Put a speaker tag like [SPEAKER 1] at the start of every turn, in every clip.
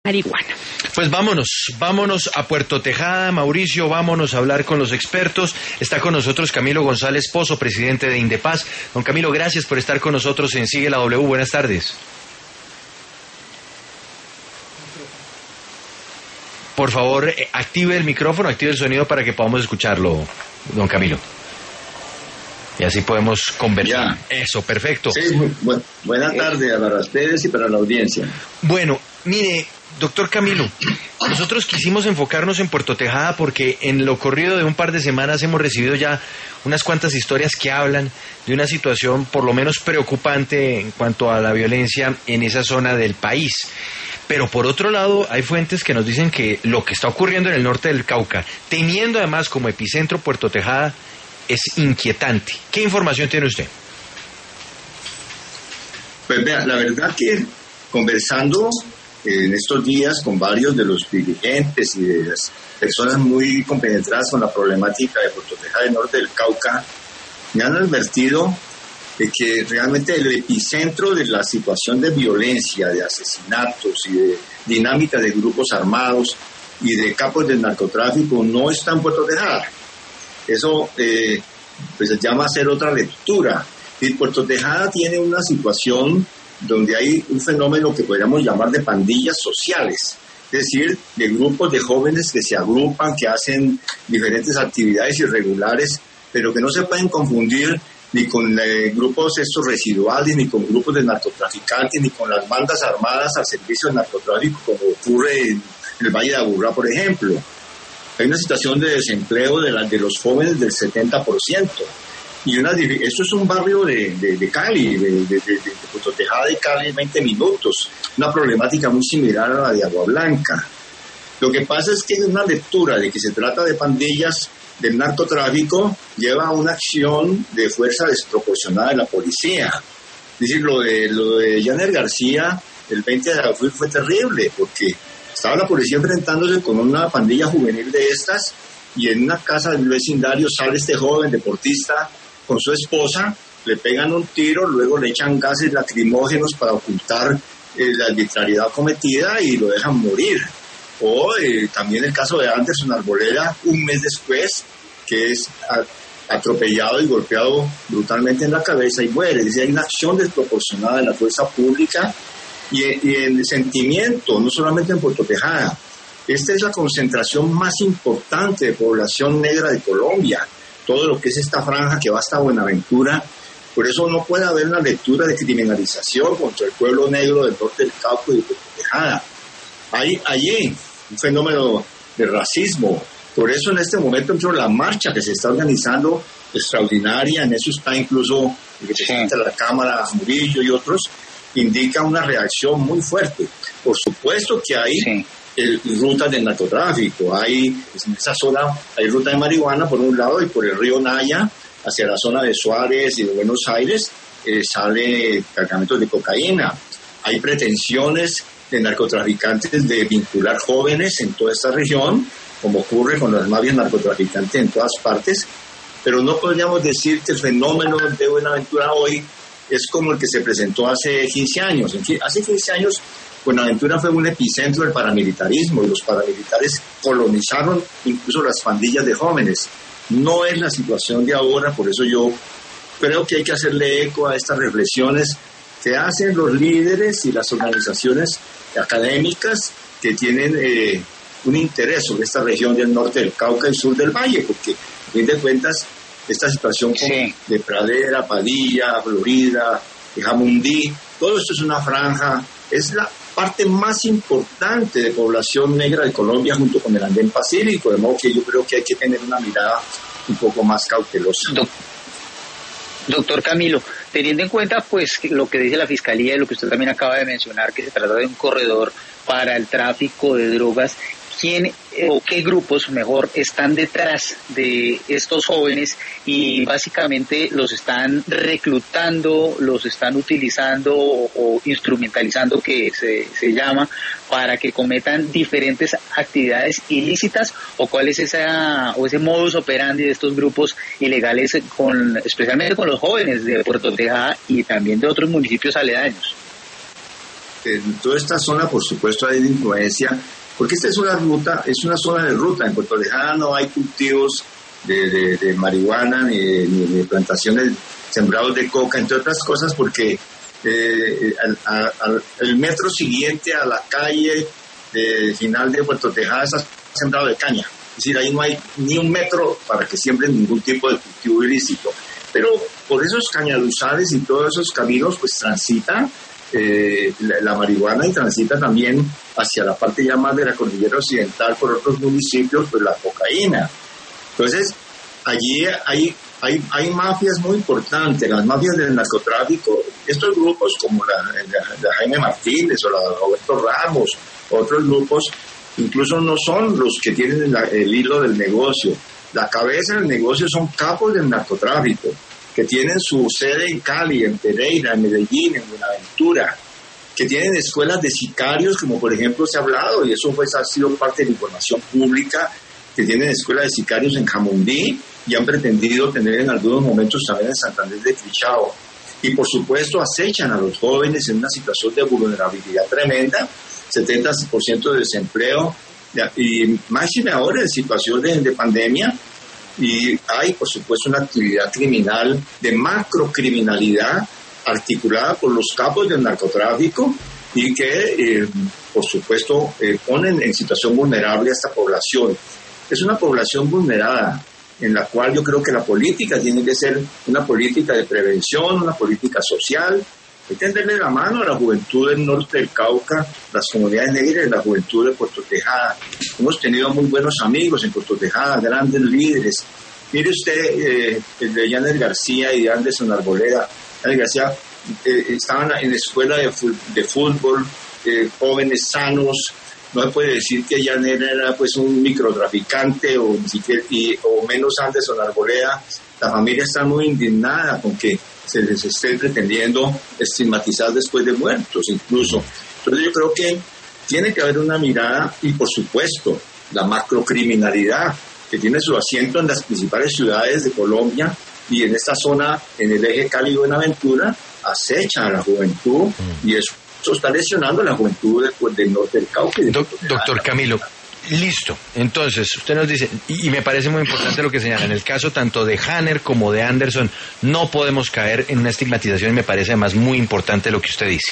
[SPEAKER 1] marihuana.
[SPEAKER 2] Pues vámonos a Puerto Tejada, Mauricio, vámonos a hablar con los expertos. Está con nosotros Camilo González Pozo, presidente de Indepaz. Don Camilo, gracias por estar con nosotros en Sigue la W. Buenas tardes. Por favor, active el micrófono, active el sonido para que podamos escucharlo, don Camilo. Y así podemos conversar.
[SPEAKER 3] Ya.
[SPEAKER 2] Eso, perfecto.
[SPEAKER 3] Sí, buena tarde para ustedes y para la audiencia.
[SPEAKER 2] Bueno, mire, doctor Camilo, nosotros quisimos enfocarnos en Puerto Tejada porque en lo corrido de un par de semanas hemos recibido ya unas cuantas historias que hablan de una situación por lo menos preocupante en cuanto a la violencia en esa zona del país. Pero por otro lado, hay fuentes que nos dicen que lo que está ocurriendo en el norte del Cauca, teniendo además como epicentro Puerto Tejada, es inquietante. ¿Qué información tiene usted?
[SPEAKER 3] Pues vea, la verdad que conversando en estos días con varios de los dirigentes y de las personas muy compenetradas con la problemática de Puerto Tejada del norte del Cauca, me han advertido de que realmente el epicentro de la situación de violencia, de asesinatos y de dinámica de grupos armados y de capos del narcotráfico no está en Puerto Tejada. Eso pues se llama hacer otra lectura. Y Puerto Tejada tiene una situación donde hay un fenómeno que podríamos llamar de pandillas sociales, es decir, de grupos de jóvenes que se agrupan, que hacen diferentes actividades irregulares, pero que no se pueden confundir ni con grupos estos residuales, ni con grupos de narcotraficantes, ni con las bandas armadas al servicio del narcotráfico, como ocurre en el Valle de Aburrá, por ejemplo. Hay una situación de desempleo de los jóvenes del 70%. Y esto es un barrio de Cali, de Puerto Tejada de Cali, 20 minutos. Una problemática muy similar a la de Agua Blanca. Lo que pasa es que una lectura de que se trata de pandillas del narcotráfico lleva a una acción de fuerza desproporcionada de la policía. Es decir, lo de Janer García el 20 de abril fue terrible, porque estaba la policía enfrentándose con una pandilla juvenil de estas, y en una casa del vecindario sale este joven deportista con su esposa, le pegan un tiro, luego le echan gases lacrimógenos para ocultar la arbitrariedad cometida y lo dejan morir. O también el caso de Anderson Arboleda, un mes después, que es atropellado y golpeado brutalmente en la cabeza y muere. Es decir, hay una acción desproporcionada de la fuerza pública y el sentimiento, no solamente en Puerto Tejada. Esta es la concentración más importante de población negra de Colombia, todo lo que es esta franja que va hasta Buenaventura. Por eso no puede haber una lectura de criminalización contra el pueblo negro del norte del Cauca y de Puerto Tejada. Hay allí un fenómeno de racismo. Por eso en este momento la marcha que se está organizando, extraordinaria, en eso está incluso el presidente de la Cámara, Murillo y otros, indica una reacción muy fuerte. Por supuesto que hay rutas de narcotráfico, en esa zona hay ruta de marihuana por un lado, y por el río Naya hacia la zona de Suárez y de Buenos Aires sale cargamentos de cocaína. Hay pretensiones de narcotraficantes de vincular jóvenes en toda esta región, como ocurre con las mafias narcotraficantes en todas partes, pero no podríamos decir que el fenómeno de Buenaventura hoy es como el que se presentó hace 15 años. En fin, hace 15 años Buenaventura fue un epicentro del paramilitarismo y los paramilitares colonizaron incluso las pandillas de jóvenes. No es la situación de ahora, por eso yo creo que hay que hacerle eco a estas reflexiones que hacen los líderes y las organizaciones académicas que tienen un interés sobre esta región del norte del Cauca y sur del Valle, porque a fin de cuentas esta situación de Pradera, Padilla, Florida, de Jamundí, todo esto es una franja, es la parte más importante de población negra de Colombia junto con el Andén Pacífico, de modo que yo creo que hay que tener una mirada un poco más cautelosa.
[SPEAKER 4] Doctor Camilo, teniendo en cuenta pues lo que dice la Fiscalía y lo que usted también acaba de mencionar, que se trata de un corredor para el tráfico de drogas, ¿quién o qué grupos mejor están detrás de estos jóvenes y básicamente los están reclutando, los están utilizando o instrumentalizando, que se llama, para que cometan diferentes actividades ilícitas? ¿O cuál es ese modus operandi de estos grupos ilegales, especialmente con los jóvenes de Puerto Tejada y también de otros municipios aledaños?
[SPEAKER 3] en toda esta zona, por supuesto, hay influencia, porque esta es una ruta, es una zona de ruta. En Puerto Tejada no hay cultivos de marihuana ni plantaciones sembrados de coca, entre otras cosas, porque el metro siguiente a la calle final de Puerto Tejada está sembrado de caña. Es decir, ahí no hay ni un metro para que siembren ningún tipo de cultivo ilícito. Pero por esos cañaduzales y todos esos caminos, pues transita la marihuana y transita también hacia la parte ya más de la cordillera occidental por otros municipios, pues la cocaína. Entonces, allí hay mafias muy importantes, las mafias del narcotráfico. Estos grupos como la Jaime Martínez o la Roberto Ramos, otros grupos, incluso no son los que tienen el hilo del negocio. La cabeza del negocio son capos del narcotráfico, que tienen su sede en Cali, en Pereira, en Medellín, en Buenaventura, que tienen escuelas de sicarios, como por ejemplo se ha hablado, y eso pues ha sido parte de la información pública, que tienen escuelas de sicarios en Jamundí y han pretendido tener en algunos momentos también en Santander de Quilichao. Y por supuesto acechan a los jóvenes en una situación de vulnerabilidad tremenda, 70% de desempleo, y máxime ahora en situación de pandemia. Y hay, por supuesto, una actividad criminal de macrocriminalidad articulada por los capos del narcotráfico y que, por supuesto, ponen en situación vulnerable a esta población. Es una población vulnerada en la cual yo creo que la política tiene que ser una política de prevención, una política social. Hay que tenderle la mano a la juventud del norte del Cauca, las comunidades negras y la juventud de Puerto Tejada. Hemos tenido muy buenos amigos en Puerto Tejada, grandes líderes. Mire usted, el de Yaner García y de Anderson Arboleda. Yaner García estaban en la escuela de fútbol, jóvenes sanos. No se puede decir que Yaner era pues un microtraficante o menos Anderson Arboleda. La familia está muy indignada con que se les esté pretendiendo estigmatizar después de muertos incluso. Entonces yo creo que tiene que haber una mirada y por supuesto la macrocriminalidad que tiene su asiento en las principales ciudades de Colombia y en esta zona, en el eje Cali-Buenaventura, acecha a la juventud y eso está lesionando a la juventud del norte del Cauca.
[SPEAKER 2] Doctor Camilo, listo. Entonces, usted nos dice, y me parece muy importante lo que señala, en el caso tanto de Hanner como de Anderson, no podemos caer en una estigmatización y me parece además muy importante lo que usted dice.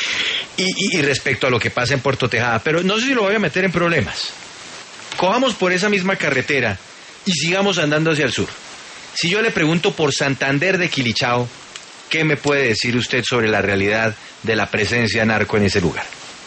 [SPEAKER 2] Y respecto a lo que pasa en Puerto Tejada, pero no sé si lo voy a meter en problemas. Cojamos por esa misma carretera y sigamos andando hacia el sur. Si yo le pregunto por Santander de Quilichao, ¿qué me puede decir usted sobre la realidad de la presencia narco en ese lugar?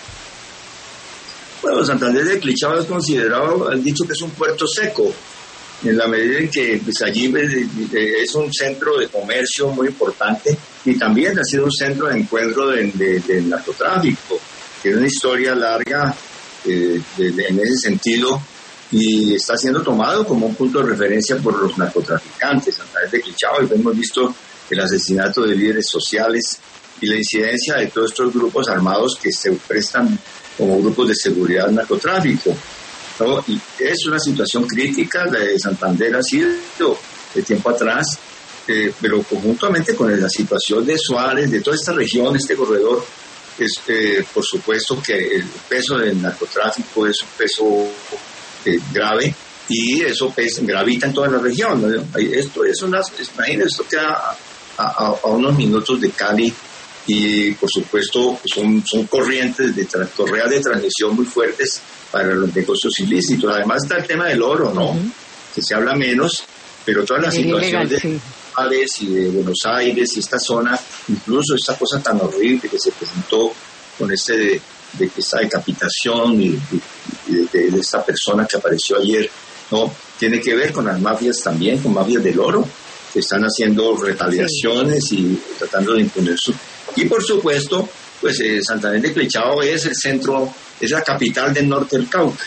[SPEAKER 3] Bueno, Santander de Quilichao es considerado, han dicho que es un puerto seco, en la medida en que pues, allí es un centro de comercio muy importante y también ha sido un centro de encuentro del narcotráfico. Tiene una historia larga en ese sentido y está siendo tomado como un punto de referencia por los narcotraficantes. Santander de Quilichao, y hemos visto el asesinato de líderes sociales y la incidencia de todos estos grupos armados que se prestan como grupos de seguridad al narcotráfico, ¿no? Y es una situación crítica. La de Santander ha sido de tiempo atrás, pero conjuntamente con la situación de Suárez, de toda esta región, este corredor, por supuesto que el peso del narcotráfico es un peso grave y eso gravita en toda la región, ¿no? Imagínense, esto queda a unos minutos de Cali y por supuesto son corrientes correas de transmisión muy fuertes para los negocios ilícitos. Además está el tema del oro, ¿no? Que se habla menos, pero toda la situación de Juárez y de Buenos Aires y esta zona, incluso esta cosa tan horrible que se presentó con de esta decapitación y de esta persona que apareció ayer, ¿no? Tiene que ver con las mafias también, con mafias del oro, que están haciendo retaliaciones y tratando de imponer su... Y por supuesto, pues Santander de Quilichao es el centro, es la capital del norte del Cauca.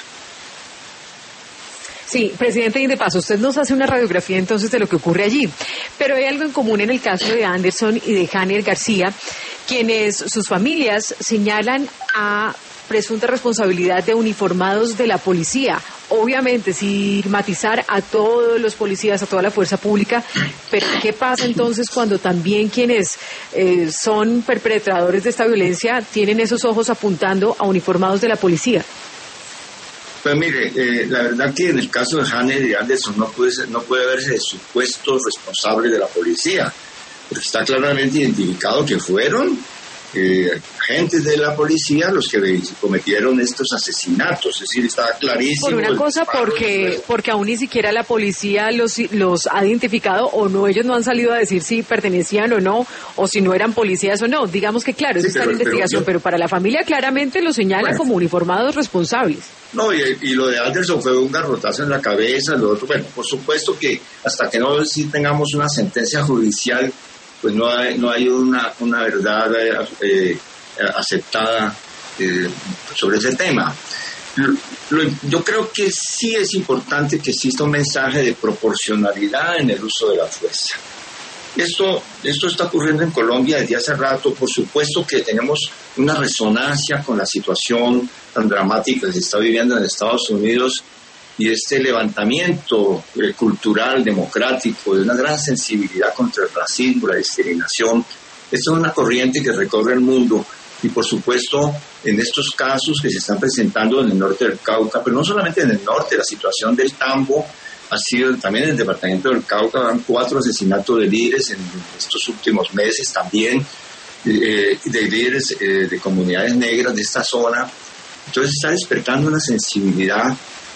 [SPEAKER 1] Sí, presidente, y de paso, usted nos hace una radiografía entonces de lo que ocurre allí, pero hay algo en común en el caso de Anderson y de Hanner García, quienes sus familias señalan a presunta responsabilidad de uniformados de la policía. Obviamente, sin estigmatizar a todos los policías, a toda la fuerza pública, pero ¿qué pasa entonces cuando también quienes son perpetradores de esta violencia tienen esos ojos apuntando a uniformados de la policía?
[SPEAKER 3] Pues mire, la verdad que en el caso de Hanner y Anderson no puede verse de supuestos responsables de la policía, porque está claramente identificado que fueron agentes de la policía los que cometieron estos asesinatos, es decir, está clarísimo.
[SPEAKER 1] Por una cosa, porque aún ni siquiera la policía los ha identificado, o no, ellos no han salido a decir si pertenecían o no, o si no eran policías o no. Digamos que claro, eso está en investigación, pero para la familia claramente lo señalan como uniformados responsables. No,
[SPEAKER 3] y lo de Anderson fue un garrotazo en la cabeza, lo otro, bueno, por supuesto que hasta que no tengamos una sentencia judicial, pues no hay una verdad aceptada sobre ese tema. Yo creo que sí es importante que exista un mensaje de proporcionalidad en el uso de la fuerza. Esto está ocurriendo en Colombia desde hace rato. Por supuesto que tenemos una resonancia con la situación tan dramática que se está viviendo en Estados Unidos, y este levantamiento cultural, democrático, de una gran sensibilidad contra el racismo, la discriminación. Esta es una corriente que recorre el mundo, y por supuesto en estos casos que se están presentando en el norte del Cauca, pero no solamente en el norte, la situación del Tambo ha sido también en el departamento del Cauca, van 4 asesinatos de líderes en estos últimos meses también, de líderes de comunidades negras de esta zona. Entonces está despertando una sensibilidad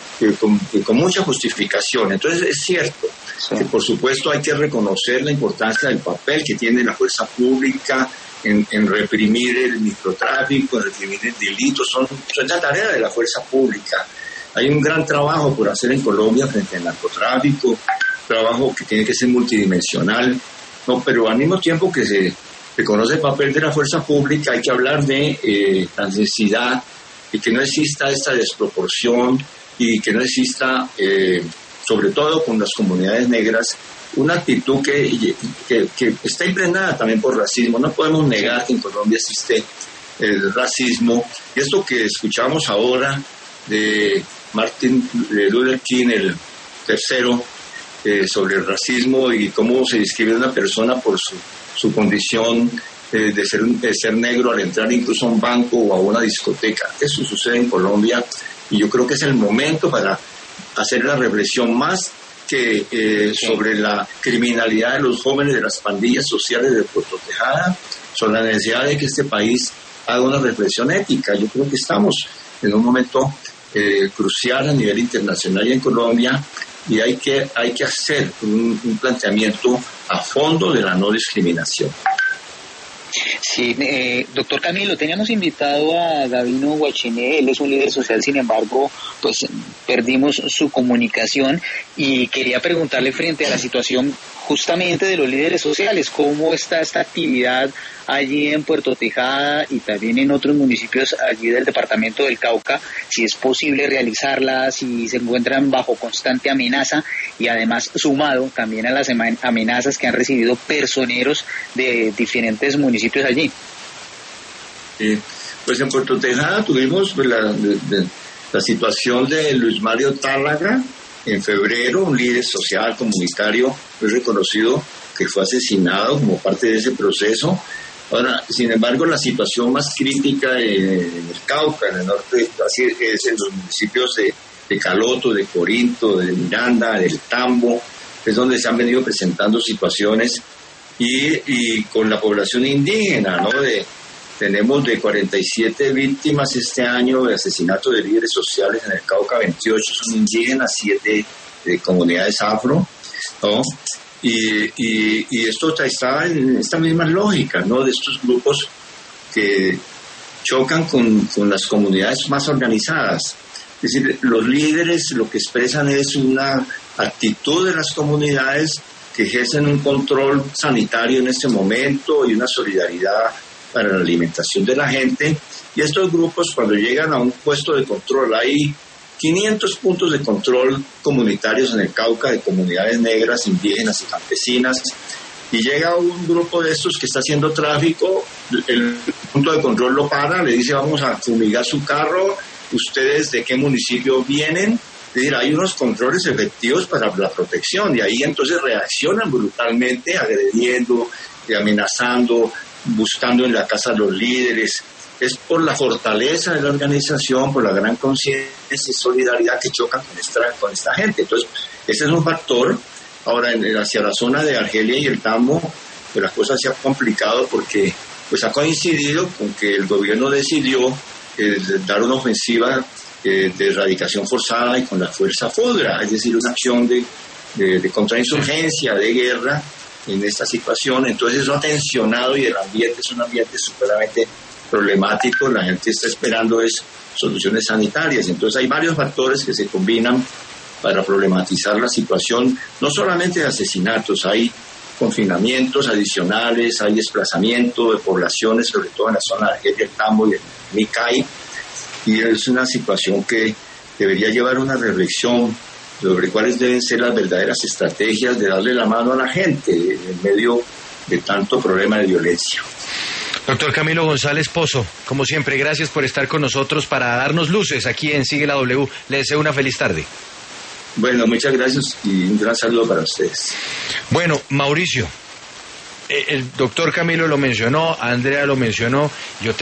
[SPEAKER 3] con mucha justificación. Entonces es cierto que por supuesto hay que reconocer la importancia del papel que tiene la fuerza pública en reprimir el microtráfico, en reprimir el delito. Son la tarea de la fuerza pública. Hay un gran trabajo por hacer en Colombia frente al narcotráfico, trabajo que tiene que ser multidimensional, pero al mismo tiempo que se reconoce el papel de la fuerza pública, hay que hablar de la necesidad de que no exista esta desproporción y que no exista, sobre todo con las comunidades negras, una actitud que está impregnada también por racismo. No podemos negar que en Colombia existe el racismo. Y esto que escuchamos ahora de Martin Luther King, el tercero, sobre el racismo y cómo se describe a una persona por su condición de ser negro al entrar incluso a un banco o a una discoteca. Eso sucede en Colombia. Y yo creo que es el momento para hacer la reflexión más que sobre la criminalidad de los jóvenes de las pandillas sociales de Puerto Tejada, sobre la necesidad de que este país haga una reflexión ética. Yo creo que estamos en un momento crucial a nivel internacional y en Colombia, y hay que hacer un planteamiento a fondo de la no discriminación.
[SPEAKER 4] Sí, doctor Camilo, teníamos invitado a Gabino Guachiné, él es un líder social, sin embargo, pues perdimos su comunicación, y quería preguntarle frente a la situación justamente de los líderes sociales, ¿cómo está esta actividad allí en Puerto Tejada y también en otros municipios allí del departamento del Cauca? Si es posible realizarla, si se encuentran bajo constante amenaza, y además sumado también a las amenazas que han recibido personeros de diferentes municipios allí.
[SPEAKER 3] Pues en Puerto Tejada tuvimos la situación de Luis Mario Tárraga en febrero, un líder social comunitario muy reconocido que fue asesinado como parte de ese proceso. Ahora, sin embargo, la situación más crítica en el Cauca, en el norte, así es en los municipios de Caloto, de Corinto, de Miranda, del Tambo, es donde se han venido presentando situaciones, y con la población indígena, ¿no? Tenemos de 47 víctimas este año de asesinato de líderes sociales en el Cauca, 28 son indígenas, 7 de comunidades afro, ¿no? Y esto está en esta misma lógica, ¿no? De estos grupos que chocan con las comunidades más organizadas. Es decir, los líderes lo que expresan es una actitud de las comunidades que ejercen un control sanitario en este momento y una solidaridad para la alimentación de la gente, y estos grupos cuando llegan a un puesto de control, hay 500 puntos de control comunitarios en el Cauca de comunidades negras, indígenas y campesinas, y llega un grupo de estos que está haciendo tráfico, el punto de control lo para, le dice vamos a fumigar su carro, ustedes de qué municipio vienen. Es decir, hay unos controles efectivos para la protección y ahí entonces reaccionan brutalmente, agrediendo, amenazando, buscando en la casa a los líderes. Es por la fortaleza de la organización, por la gran conciencia y solidaridad que chocan con esta gente. Entonces, ese es un factor. Ahora, hacia la zona de Argelia y el Tambo, pues las cosas se han complicado porque pues ha coincidido con que el gobierno decidió dar una ofensiva de erradicación forzada y con la fuerza FUDRA, es decir, una acción de contrainsurgencia, de guerra en esta situación. Entonces eso ha tensionado y el ambiente es un ambiente superamente problemático. La gente está esperando soluciones sanitarias. Entonces hay varios factores que se combinan para problematizar la situación, no solamente de asesinatos, hay confinamientos adicionales, hay desplazamiento de poblaciones, sobre todo en la zona de Argelia, el Tambo y el Micay, y es una situación que debería llevar una reflexión sobre cuáles deben ser las verdaderas estrategias de darle la mano a la gente en medio de tanto problema de violencia.
[SPEAKER 2] Doctor Camilo González Pozo, como siempre, gracias por estar con nosotros para darnos luces aquí en Sigue la W. Le deseo una feliz tarde.
[SPEAKER 3] Bueno, muchas gracias y un gran saludo para ustedes.
[SPEAKER 2] Bueno, Mauricio, el doctor Camilo lo mencionó, Andrea lo mencionó, yo